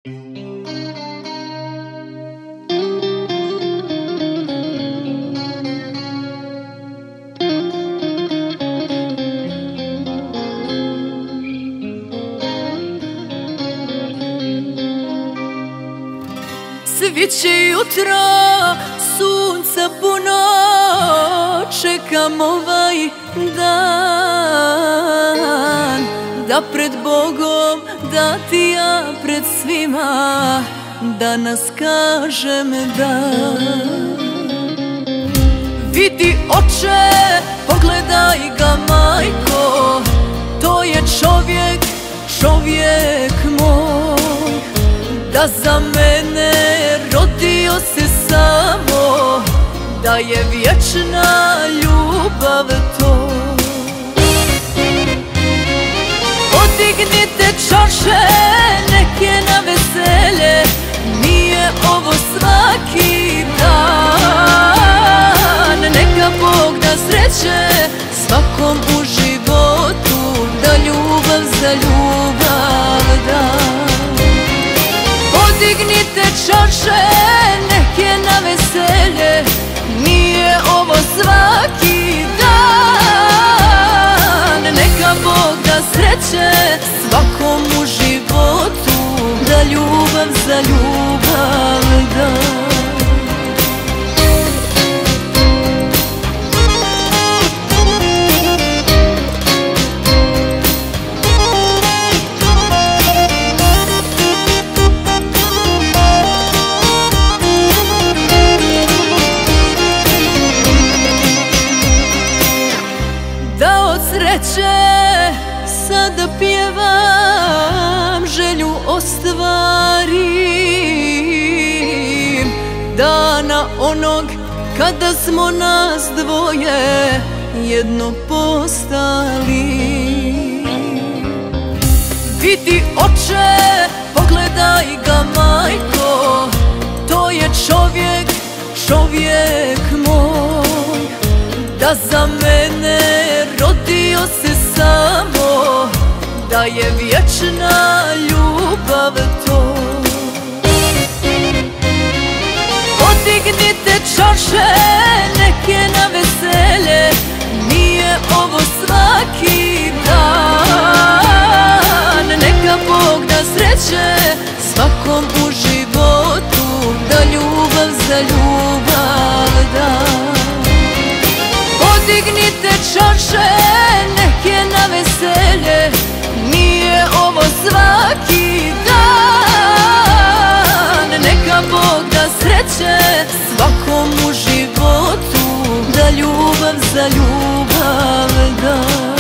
Sviće jutro, sunca puno, čekam ovaj dan, da pred Bogom, da ti ja pred svima danas kažem da. Vidi oče, pogledaj ga majko, to je čovjek, čovjek moj. Da za mene rodio se samo, da je vječna ljubav to. Podignite čaše, neke na veselje, nije ovo svaki dan. Neka Bog da sreće svakom u životu, da ljubav za ljubav da. Podignite čaše, neke na veselje, nije ovo svaki dan. Neka Bog da sreće svakom u životu, da ljubav za ljubav da. Sreće sada pjevam, želju ostvarim, dana onog kada smo nas dvoje jedno postali. Vidi oče, pogledaj ga majko, to je čovjek, čovjek moj. Da za mene rodio se samo, da je vječna ljubav to. Podignite čaše, neke na veselje, nije ovo svaki dan. Neka Bog da sreće svakom u životu, da ljubav za ljubav da. Podignite čaše, neke na veselje, nije ovo svaki dan. Neka Bog da sreće svakom u životu, da ljubav za ljubav da.